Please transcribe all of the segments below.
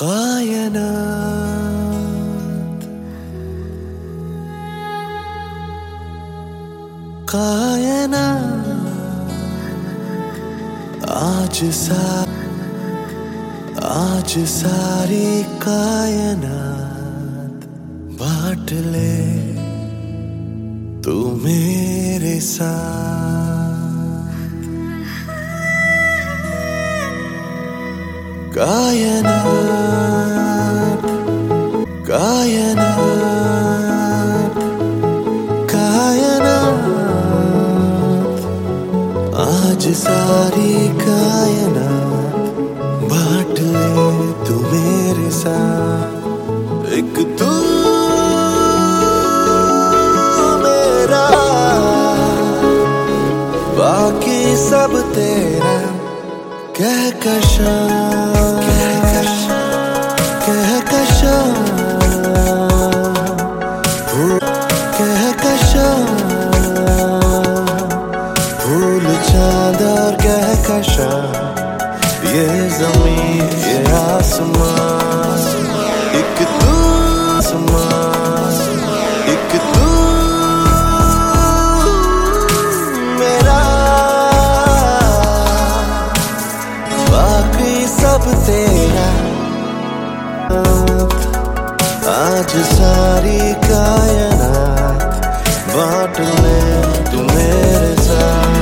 कायनात कायनात आज सारी कायनात बांट ले तू मेरे साथ। कायनात कायनात कायनात आज सारी कायनात बांट ले तू मेरे साथ। एक तू मेरा बाकी सब तेरा कहकशां फूल चांद और कहकशां ये ज़मीन ये आसमान एक तू आसमान एक तू मेरा बाकी सब तेरा। आज सारी कायनात बांट ले तू मेरे साथ।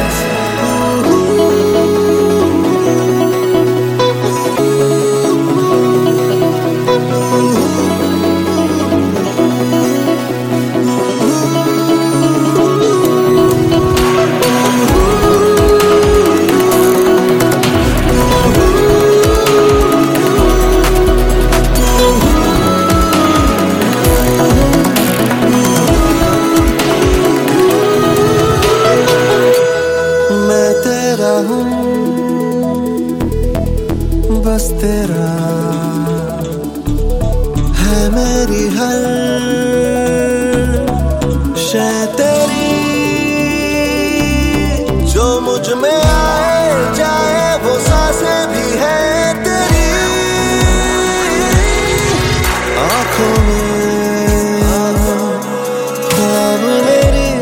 बस तेरा है मेरी हर शय तेरी जो मुझ में आए जाए वो सांसें भी है तेरी। आँखों में ख्वाब मेरी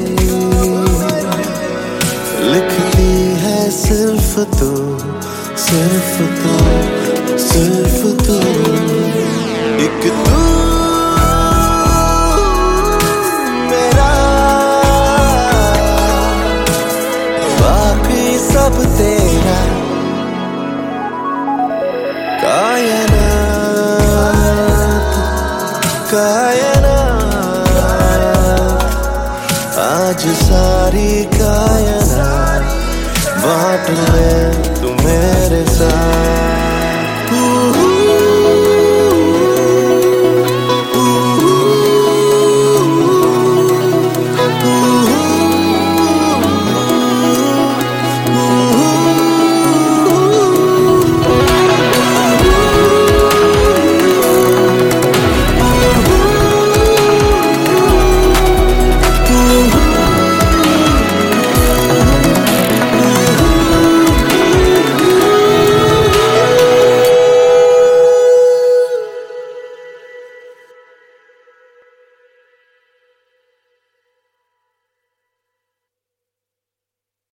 लिखती है सिर्फ तू सिर्फ तू सिर्फ तू एक तू मेरा बाकी सब तेरा। कायनात कायनात आज सारी